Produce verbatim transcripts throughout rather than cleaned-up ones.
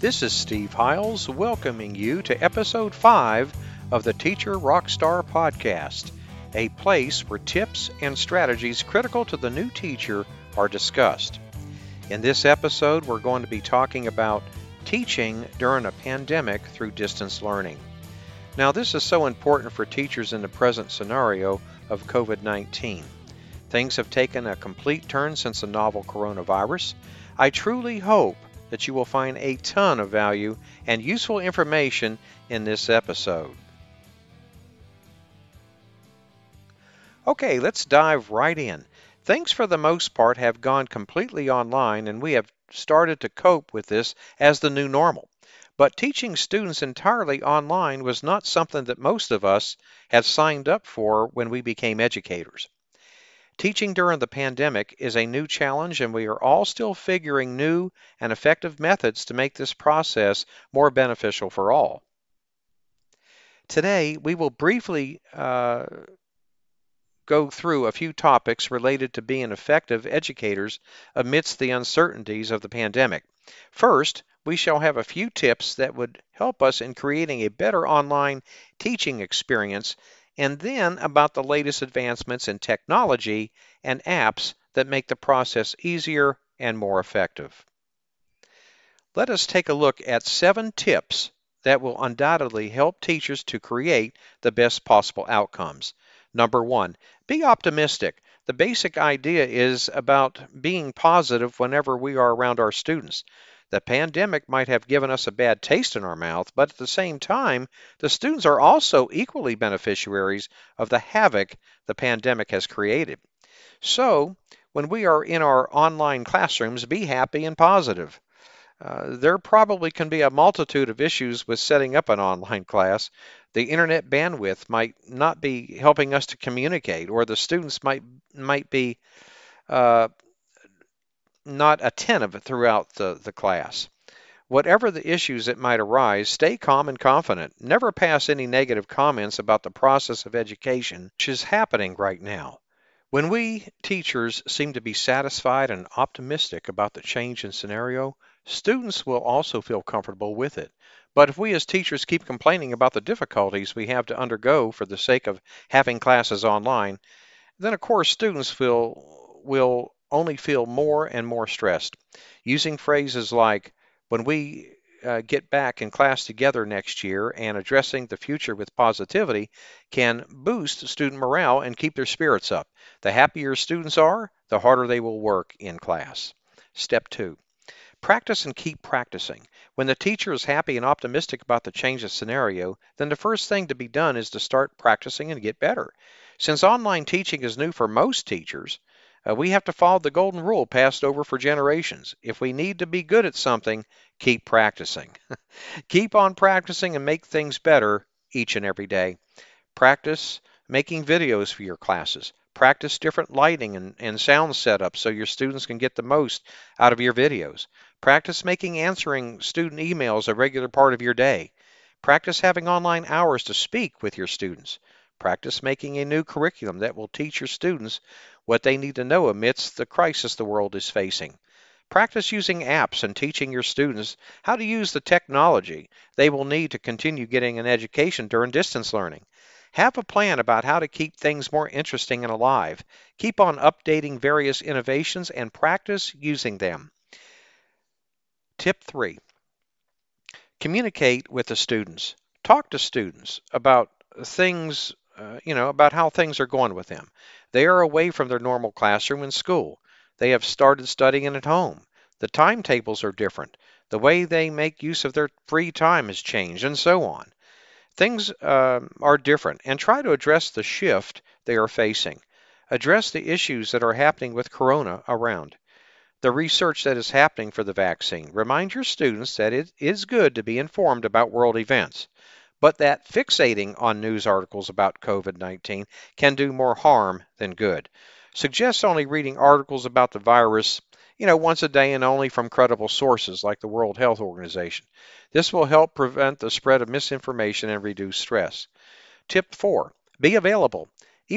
This is Steve Hiles welcoming you to episode five of the Teacher Rockstar Podcast, a place where tips and strategies critical to the new teacher are discussed. In this episode, we're going to be talking about teaching during a pandemic through distance learning. Now, this is so important for teachers in the present scenario of COVID nineteen. Things have taken a complete turn since the novel coronavirus. I truly hope that you will find a ton of value and useful information in this episode. Okay, let's dive right in. Things for the most part have gone completely online, and we have started to cope with this as the new normal. But teaching students entirely online was not something that most of us had signed up for when we became educators. Teaching during the pandemic is a new challenge, and we are all still figuring new and effective methods to make this process more beneficial for all. Today, we will briefly uh, go through a few topics related to being effective educators amidst the uncertainties of the pandemic. First, we shall have a few tips that would help us in creating a better online teaching experience, and then about the latest advancements in technology and apps that make the process easier and more effective. Let us take a look at seven tips that will undoubtedly help teachers to create the best possible outcomes. Number one, be optimistic. The basic idea is about being positive whenever we are around our students. The pandemic might have given us a bad taste in our mouth, but at the same time, the students are also equally beneficiaries of the havoc the pandemic has created. So, when we are in our online classrooms, be happy and positive. Uh, there probably can be a multitude of issues with setting up an online class. The internet bandwidth might not be helping us to communicate, or the students might might be uh, not attentive throughout the, the class. Whatever the issues that might arise, stay calm and confident. Never pass any negative comments about the process of education, which is happening right now. When we teachers seem to be satisfied and optimistic about the change in scenario, students will also feel comfortable with it. But if we as teachers keep complaining about the difficulties we have to undergo for the sake of having classes online, then of course students feel, will only feel more and more stressed. Using phrases like, when we uh, get back in class together next year, and addressing the future with positivity can boost student morale and keep their spirits up. The happier students are, the harder they will work in class. Step two. Practice and keep practicing. When the teacher is happy and optimistic about the change of scenario, then the first thing to be done is to start practicing and get better. Since online teaching is new for most teachers, uh, we have to follow the golden rule passed over for generations. If we need to be good at something, keep practicing. Keep on practicing and make things better each and every day. Practice making videos for your classes. Practice different lighting and, and sound setups so your students can get the most out of your videos. Practice making answering student emails a regular part of your day. Practice having online hours to speak with your students. Practice making a new curriculum that will teach your students what they need to know amidst the crisis the world is facing. Practice using apps and teaching your students how to use the technology they will need to continue getting an education during distance learning. Have a plan about how to keep things more interesting and alive. Keep on updating various innovations and practice using them. Tip three. Communicate with the students. Talk to students about things, uh, you know, about how things are going with them. They are away from their normal classroom and school. They have started studying at home. The timetables are different. The way they make use of their free time has changed, and so on. Things uh, are different, and try to address the shift they are facing. Address the issues that are happening with Corona around. The research that is happening for the vaccine. Remind your students that it is good to be informed about world events, but that fixating on news articles about COVID nineteen can do more harm than good. Suggest only reading articles about the virus, you know, once a day and only from credible sources like the World Health Organization. This will help prevent the spread of misinformation and reduce stress. Tip four, be available. Even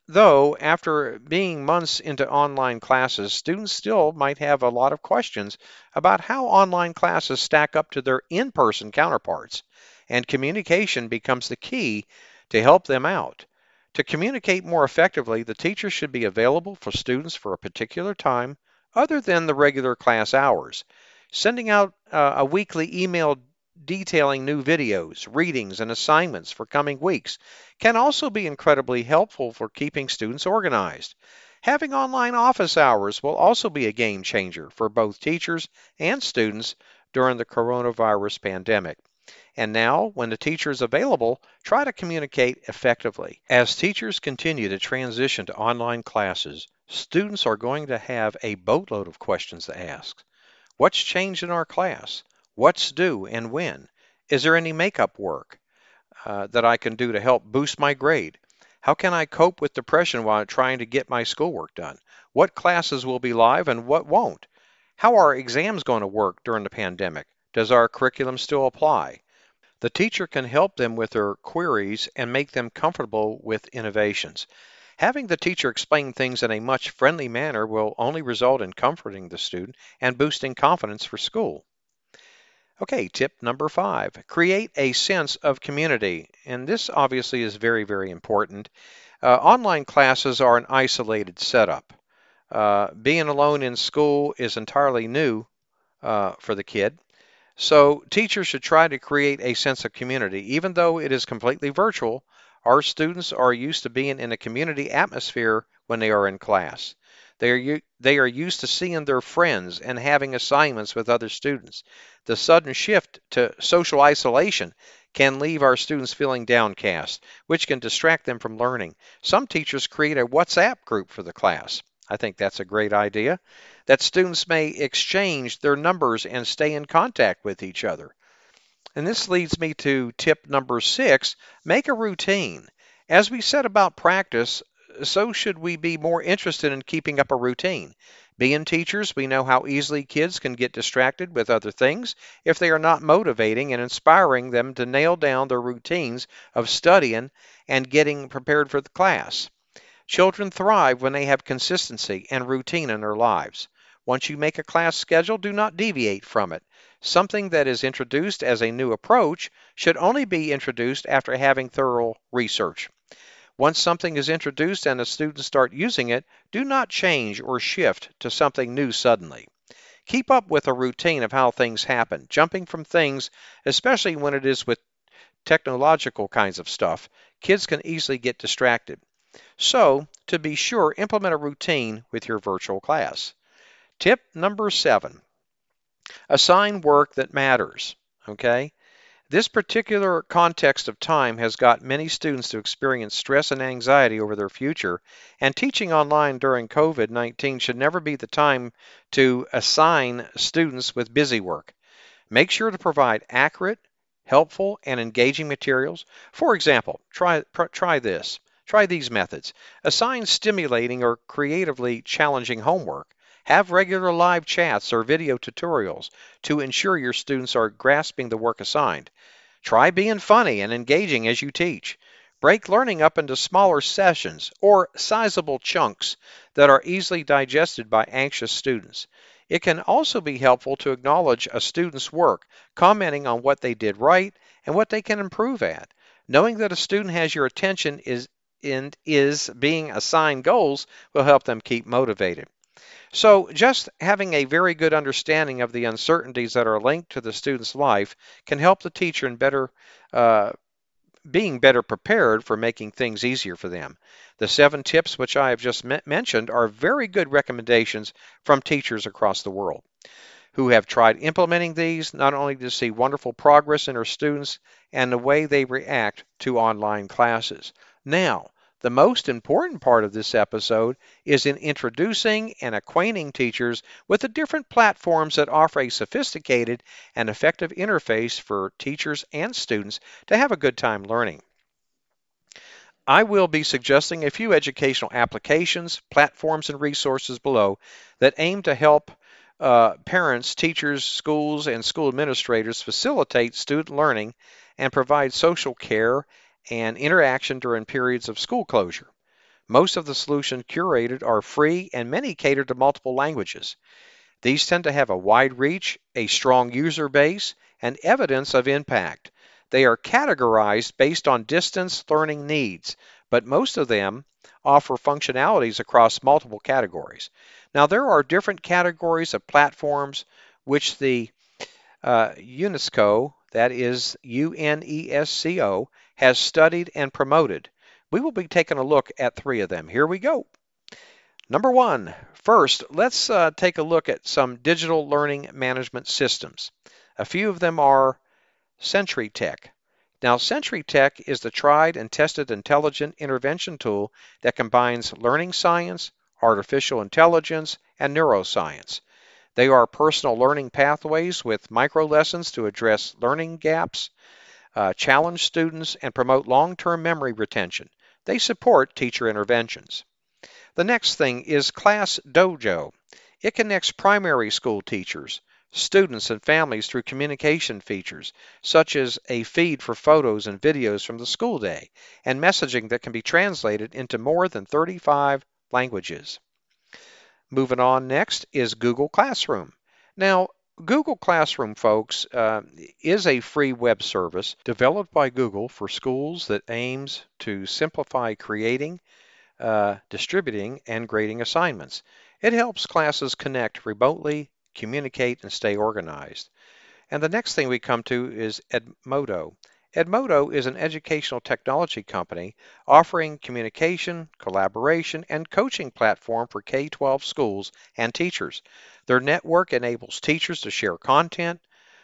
Though, after being months into online classes, students still might have a lot of questions about how online classes stack up to their in-person counterparts, and communication becomes the key to help them out. To communicate more effectively, the teacher should be available for students for a particular time other than the regular class hours. Sending out uh, a weekly email detailing new videos, readings, and assignments for coming weeks can also be incredibly helpful for keeping students organized. Having online office hours will also be a game changer for both teachers and students during the coronavirus pandemic. And now, when the teacher is available, try to communicate effectively. As teachers continue to transition to online classes, students are going to have a boatload of questions to ask. What's changed in our class? What's due and when? Is there any makeup work uh, that I can do to help boost my grade? How can I cope with depression while trying to get my schoolwork done? What classes will be live and what won't? How are exams going to work during the pandemic? Does our curriculum still apply? The teacher can help them with their queries and make them comfortable with innovations. Having the teacher explain things in a much friendly manner will only result in comforting the student and boosting confidence for school. Okay, tip number five, create a sense of community. And this obviously is very, very important. Uh, online classes are an isolated setup. Uh, being alone in school is entirely new uh, for the kid. So teachers should try to create a sense of community. Even though it is completely virtual, our students are used to being in a community atmosphere when they are in class. They are, u- they are used to seeing their friends and having assignments with other students. The sudden shift to social isolation can leave our students feeling downcast, which can distract them from learning. Some teachers create a WhatsApp group for the class. I think that's a great idea, that students may exchange their numbers and stay in contact with each other. And this leads me to tip number six, make a routine. As we said about practice, so should we be more interested in keeping up a routine. Being teachers, we know how easily kids can get distracted with other things if they are not motivating and inspiring them to nail down their routines of studying and getting prepared for the class. Children thrive when they have consistency and routine in their lives. Once you make a class schedule, do not deviate from it. Something that is introduced as a new approach should only be introduced after having thorough research. Once something is introduced and the students start using it, do not change or shift to something new suddenly. Keep up with a routine of how things happen, jumping from things, especially when it is with technological kinds of stuff. Kids can easily get distracted. So, to be sure, implement a routine with your virtual class. Tip number seven, assign work that matters. Okay? This particular context of time has got many students to experience stress and anxiety over their future, and teaching online during COVID nineteen should never be the time to assign students with busy work. Make sure to provide accurate, helpful, and engaging materials. For example, try, try this. Try these methods. Assign stimulating or creatively challenging homework. Have regular live chats or video tutorials to ensure your students are grasping the work assigned. Try being funny and engaging as you teach. Break learning up into smaller sessions or sizable chunks that are easily digested by anxious students. It can also be helpful to acknowledge a student's work, commenting on what they did right and what they can improve at. Knowing that a student has your attention is and is being assigned goals will help them keep motivated. So just having a very good understanding of the uncertainties that are linked to the student's life can help the teacher in better uh, being better prepared for making things easier for them. The seven tips which I have just mentioned are very good recommendations from teachers across the world who have tried implementing these, not only to see wonderful progress in their students and the way they react to online classes. Now, the most important part of this episode is in introducing and acquainting teachers with the different platforms that offer a sophisticated and effective interface for teachers and students to have a good time learning. I will be suggesting a few educational applications, platforms, and resources below that aim to help uh, parents, teachers, schools, and school administrators facilitate student learning and provide social care and interaction during periods of school closure. Most of the solutions curated are free and many cater to multiple languages. These tend to have a wide reach, a strong user base, and evidence of impact. They are categorized based on distance learning needs, but most of them offer functionalities across multiple categories. Now, there are different categories of platforms which the uh, UNESCO, that is U N E S C O, has studied and promoted. We will be taking a look at three of them. Here we go. Number one, first, let's uh, take a look at some digital learning management systems. A few of them are CenturyTech. Now, CenturyTech is the tried and tested intelligent intervention tool that combines learning science, artificial intelligence, and neuroscience. They are personal learning pathways with micro lessons to address learning gaps, uh, challenge students, and promote long-term memory retention. They support teacher interventions. The next thing is Class Dojo. It connects primary school teachers, students, and families through communication features, such as a feed for photos and videos from the school day, and messaging that can be translated into more than thirty-five languages. Moving on next is Google Classroom. Now, Google Classroom, folks, uh, is a free web service developed by Google for schools that aims to simplify creating, uh, distributing, and grading assignments. It helps classes connect remotely, communicate, and stay organized. And the next thing we come to is Edmodo. Edmodo is an educational technology company offering communication, collaboration, and coaching platform for K twelve schools and teachers. Their network enables teachers to share content,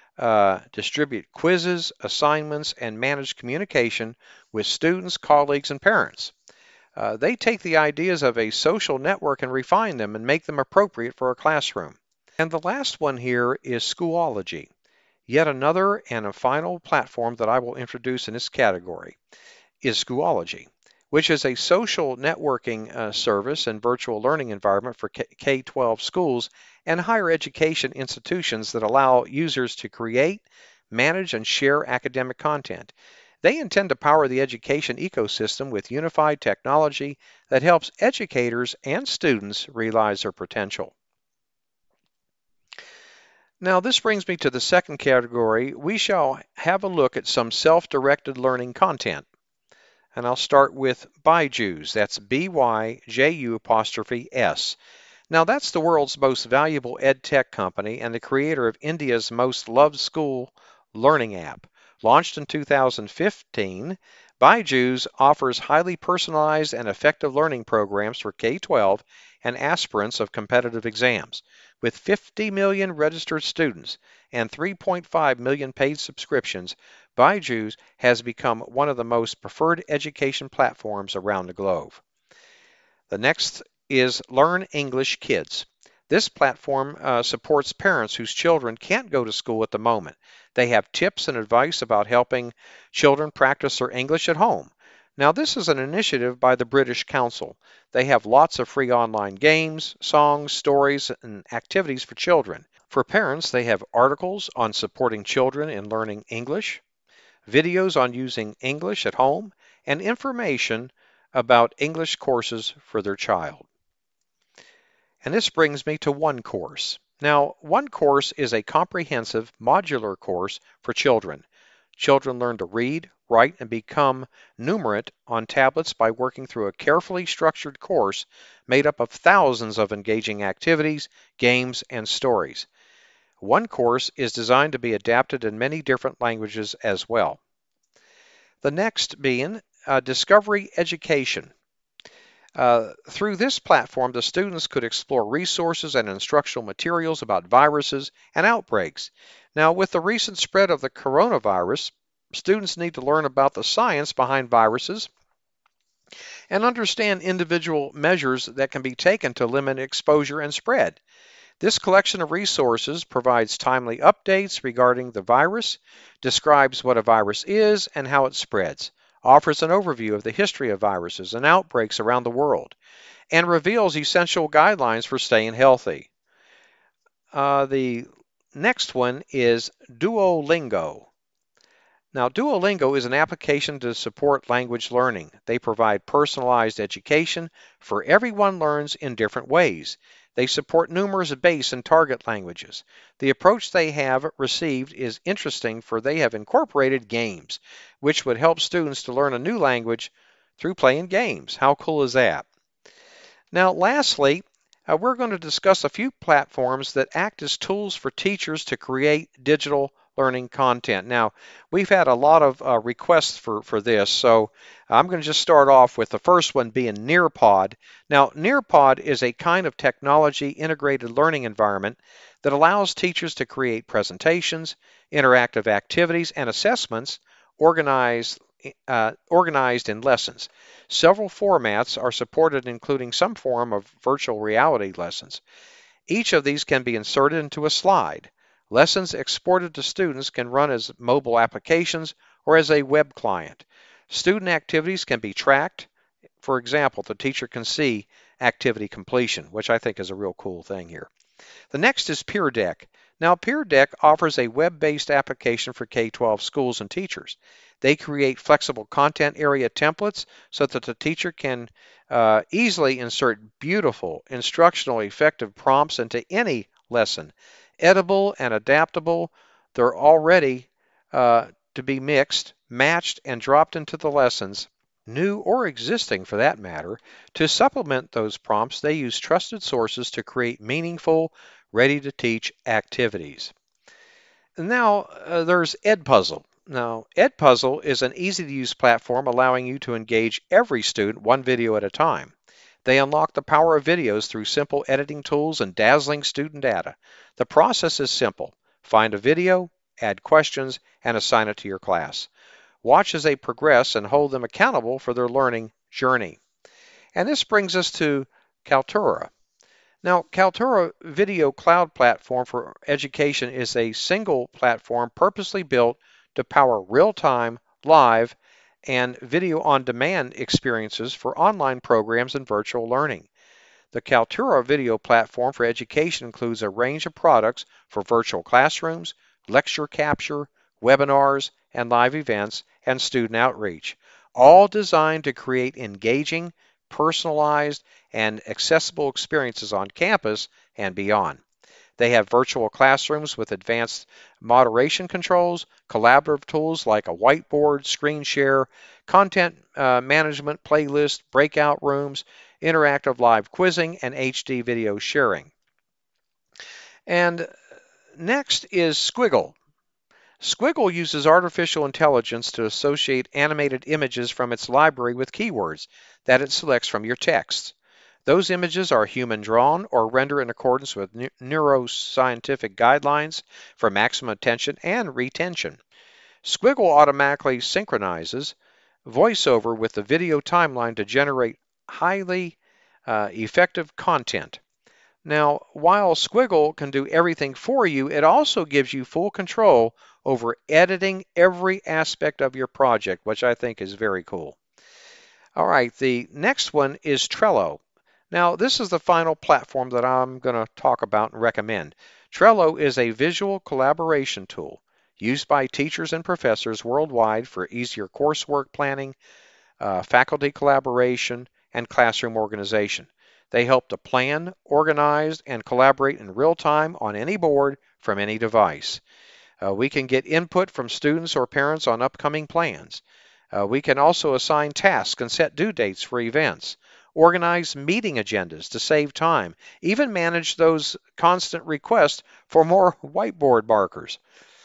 uh, distribute quizzes, assignments, and manage communication with students, colleagues, and parents. Uh, they take the ideas of a social network and refine them and make them appropriate for a classroom. And the last one here is Schoology. Yet another and a final platform that I will introduce in this category is Schoology, which is a social networking uh, service and virtual learning environment for K twelve schools and higher education institutions that allow users to create, manage, and share academic content. They intend to power the education ecosystem with unified technology that helps educators and students realize their potential. Now, this brings me to the second category. We shall have a look at some self-directed learning content. And I'll start with Byju's. That's B Y J U apostrophe S. Now, that's the world's most valuable ed tech company and the creator of India's most loved school learning app. Launched in two thousand fifteen, Byju's offers highly personalized and effective learning programs for K twelve and aspirants of competitive exams. With fifty million registered students and three point five million paid subscriptions, Byju's has become one of the most preferred education platforms around the globe. The next is Learn English Kids. This platform uh, supports parents whose children can't go to school at the moment. They have tips and advice about helping children practice their English at home. Now, this is an initiative by the British Council. They have lots of free online games, songs, stories, and activities for children. For parents, they have articles on supporting children in learning English, videos on using English at home, and information about English courses for their child. And this brings me to OneCourse. Now, OneCourse is a comprehensive modular course for children. Children learn to read, write, and become numerate on tablets by working through a carefully structured course made up of thousands of engaging activities, games, and stories. OneCourse is designed to be adapted in many different languages as well. The next being uh, Discovery Education. Uh, through this platform, the students could explore resources and instructional materials about viruses and outbreaks. Now, with the recent spread of the coronavirus, students need to learn about the science behind viruses and understand individual measures that can be taken to limit exposure and spread. This collection of resources provides timely updates regarding the virus, describes what a virus is and how it spreads, offers an overview of the history of viruses and outbreaks around the world, and reveals essential guidelines for staying healthy. Uh, the next one is Duolingo. Now, Duolingo is an application to support language learning. They provide personalized education for everyone learns in different ways. They support numerous base and target languages. The approach they have received is interesting, for they have incorporated games, which would help students to learn a new language through playing games. How cool is that? Now, lastly, uh, we're going to discuss a few platforms that act as tools for teachers to create digital learning content. Now, we've had a lot of uh, requests for, for this, so I'm going to just start off with the first one being Nearpod. Now, Nearpod is a kind of technology integrated learning environment that allows teachers to create presentations, interactive activities, and assessments organized uh, organized in lessons. Several formats are supported, including some form of virtual reality lessons. Each of these can be inserted into a slide. Lessons exported to students can run as mobile applications or as a web client. Student activities can be tracked. For example, the teacher can see activity completion, which I think is a real cool thing here. The next is Peer Deck. Now, Peer Deck offers a web-based application for K twelve schools and teachers. They create flexible content area templates so that the teacher can uh, easily insert beautiful, instructional, effective prompts into any lesson. Editable and adaptable, they're already uh, to be mixed, matched, and dropped into the lessons, new or existing for that matter. To supplement those prompts, they use trusted sources to create meaningful, ready-to-teach activities. Now, uh, there's Edpuzzle. Now, Edpuzzle is an easy-to-use platform allowing you to engage every student one video at a time. They unlock the power of videos through simple editing tools and dazzling student data. The process is simple. Find a video, add questions, and assign it to your class. Watch as they progress and hold them accountable for their learning journey. And this brings us to Kaltura. Now, Kaltura Video Cloud Platform for Education is a single platform purposely built to power real-time, live, and video-on-demand experiences for online programs and virtual learning. The Kaltura Video Platform for Education includes a range of products for virtual classrooms, lecture capture, webinars, and live events, and student outreach, all designed to create engaging, personalized, and accessible experiences on campus and beyond. They have virtual classrooms with advanced moderation controls, collaborative tools like a whiteboard, screen share, content uh, management playlist, breakout rooms, interactive live quizzing, and H D video sharing. And next is Squiggle. Squiggle uses artificial intelligence to associate animated images from its library with keywords that it selects from your texts. Those images are human-drawn or render in accordance with neuroscientific guidelines for maximum attention and retention. Squiggle automatically synchronizes VoiceOver with the video timeline to generate highly uh, effective content. Now, while Squiggle can do everything for you, it also gives you full control over editing every aspect of your project, which I think is very cool. All right, the next one is Trello. Now, this is the final platform that I'm going to talk about and recommend. Trello is a visual collaboration tool used by teachers and professors worldwide for easier coursework planning, uh, faculty collaboration, and classroom organization. They help to plan, organize, and collaborate in real time on any board from any device. Uh, we can get input from students or parents on upcoming plans. Uh, we can also assign tasks and set due dates for events, organize meeting agendas to save time, even manage those constant requests for more whiteboard markers.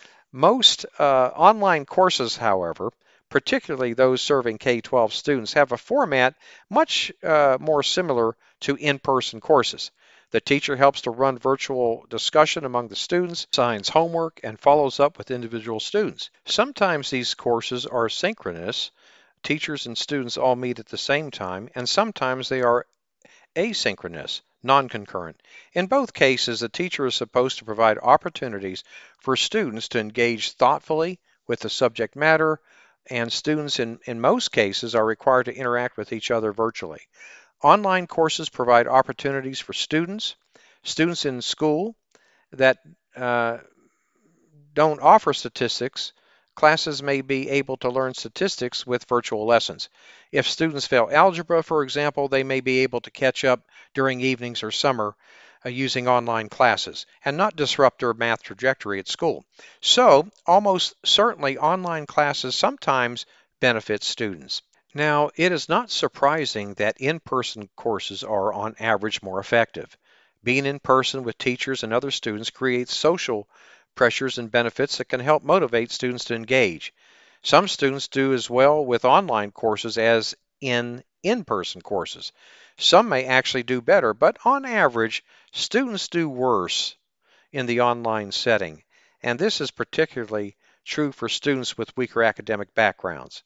Most uh, online courses, however, particularly those serving K twelve students, have a format much uh, more similar to in-person courses. The teacher helps to run virtual discussion among the students, assigns homework, and follows up with individual students. Sometimes these courses are synchronous. Teachers and students all meet at the same time, and sometimes they are asynchronous, non-concurrent. In both cases, the teacher is supposed to provide opportunities for students to engage thoughtfully with the subject matter, and students in, in most cases are required to interact with each other virtually. Online courses provide opportunities for students, students in school that uh, don't offer statistics, classes may be able to learn statistics with virtual lessons. If students fail algebra, for example, they may be able to catch up during evenings or summer uh, using online classes and not disrupt their math trajectory at school. So, almost certainly, online classes sometimes benefit students. Now, it is not surprising that in-person courses are, on average, more effective. Being in person with teachers and other students creates social pressures and benefits that can help motivate students to engage. Some students do as well with online courses as in in-person courses. Some may actually do better, but on average, students do worse in the online setting. And this is particularly true for students with weaker academic backgrounds.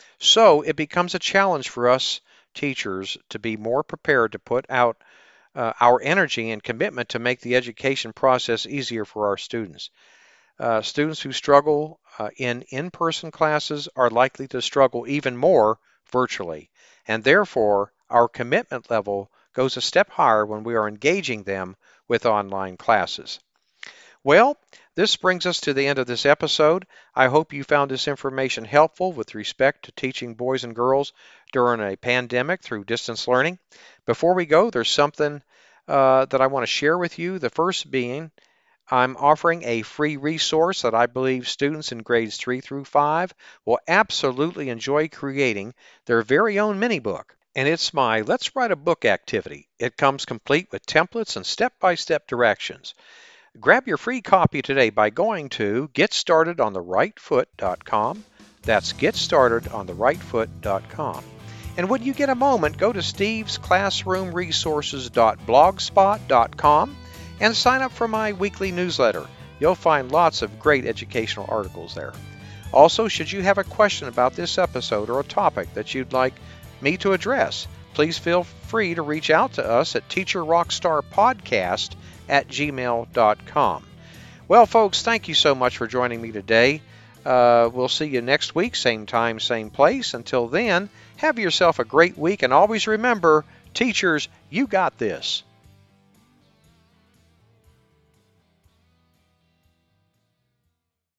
So it becomes a challenge for us teachers to be more prepared to put out uh, our energy and commitment to make the education process easier for our students. Uh, students who struggle uh, in in-person classes are likely to struggle even more virtually, and therefore our commitment level goes a step higher when we are engaging them with online classes. Well, this brings us to the end of this episode. I hope you found this information helpful with respect to teaching boys and girls during a pandemic through distance learning. Before we go, there's something uh, that I want to share with you. The first being, I'm offering a free resource that I believe students in grades three through five will absolutely enjoy creating their very own mini book. And it's my Let's Write a Book activity. It comes complete with templates and step-by-step directions. Grab your free copy today by going to get started on the right foot dot com. That's get started on the right foot dot com. And when you get a moment, go to steves classroom resources dot blogspot dot com and sign up for my weekly newsletter. You'll find lots of great educational articles there. Also, should you have a question about this episode or a topic that you'd like me to address, please feel free to reach out to us at teacher rockstar podcast at gmail dot com. Well, folks, thank you so much for joining me today. Uh, we'll see you next week, same time, same place. Until then, have yourself a great week, and always remember, teachers, you got this.